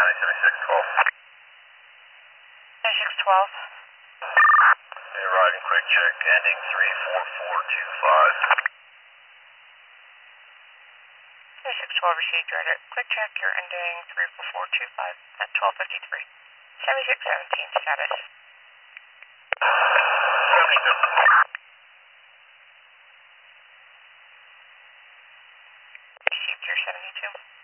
County 7612. 7612. You're riding quick check ending 34425. 7612 received your quick check. You're ending 34425 at 12:53. 7617 status. 72. Received your 72.